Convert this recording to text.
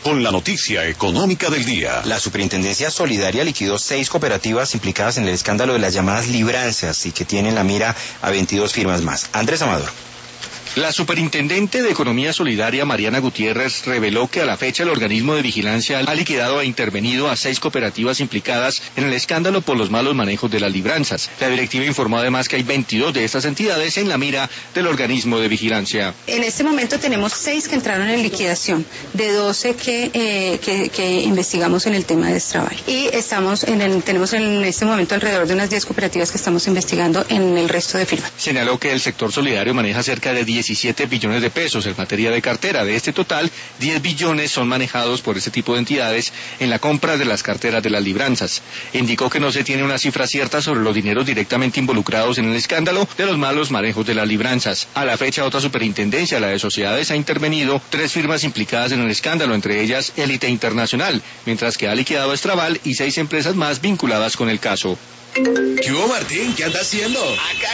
con la noticia económica del día. La Superintendencia Solidaria liquidó 6 cooperativas implicadas en el escándalo de las llamadas libranzas y que tienen la mira a 22 firmas más. Andrés Amador. La superintendente de Economía Solidaria, Mariana Gutiérrez, reveló que a la fecha el organismo de vigilancia ha liquidado e intervenido a 6 cooperativas implicadas en el escándalo por los malos manejos de las libranzas. La directiva informó además que hay 22 de estas entidades en la mira del organismo de vigilancia. En este momento tenemos 6 que entraron en liquidación, de 12 que investigamos en el tema de Estraval. Y tenemos en este momento alrededor de unas 10 cooperativas que estamos investigando en el resto de firmas. Señaló que el sector solidario maneja cerca de 17 billones de pesos en materia de cartera. De este total, 10 billones son manejados por este tipo de entidades en la compra de las carteras de las libranzas. Indicó que no se tiene una cifra cierta sobre los dineros directamente involucrados en el escándalo de los malos manejos de las libranzas. A la fecha, otra superintendencia, la de sociedades, ha intervenido 3 firmas implicadas en el escándalo, entre ellas Élite Internacional, mientras que ha liquidado Estraval y 6 empresas más vinculadas con el caso. ¿Qué hubo, Martín? ¿Qué anda haciendo?